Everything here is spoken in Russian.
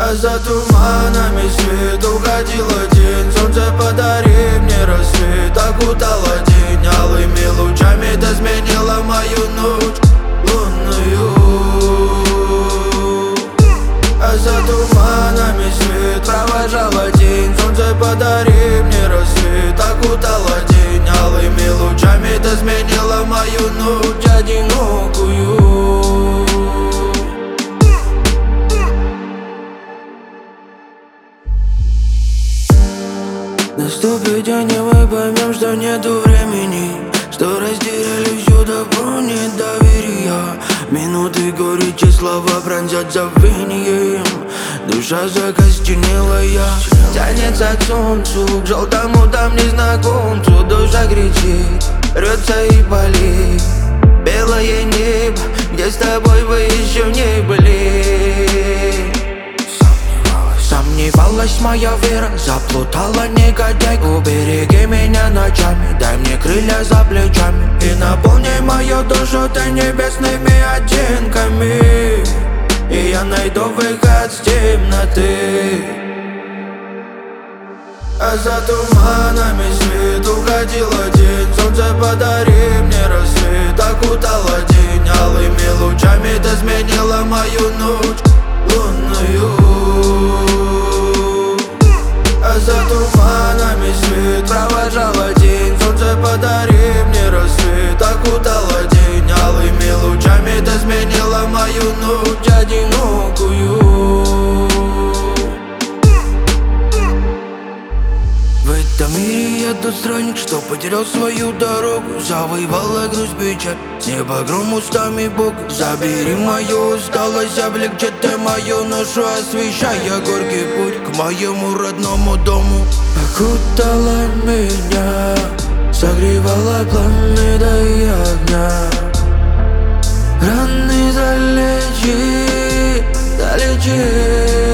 А за туманами свет уходил один. Солнце, подари мне рассвет. Окутало день алыми лучами. Ты сменила мою ночь лунную. А за туманами свет провожала день. Солнце, подари мне рассвет. Окутало день алыми лучами. Ты сменила мою ночь одинокую. Наступит день, и мы поймем, что нету времени, что растеряли все до недоверия. Минуты горечи, слова пронзят забвением. Душа закостенелая тянется к солнцу, к желтому там незнакомцу. Душа кричит, рвется и болит. Белое небо, где с тобой вы еще не были. Сомневалась моя вера, заплутала негодяй. Убереги меня ночами, дай мне крылья за плечами. И наполни мою душу ты небесными оттенками. И я найду выход с темноты. А за туманами свет уходил день. Солнце, подари мне рассвет. Окутало день алыми лучами. Ты сменила мою ночь лунную. А за туманами свет провожала день. Солнце, подари мне рассвет. Окутало день алыми лучами. Ты сменила мою ночь одинокую. В этом мире я тот странник, что потерял свою дорогу. Завоевала грусть, печаль, с неба гром устами Бог. Забери мою усталость, облегчи ты мою ношу, освещая горький путь к моему родному дому. Окутала меня, согревала пламя до огня. Раны залечи, залечи.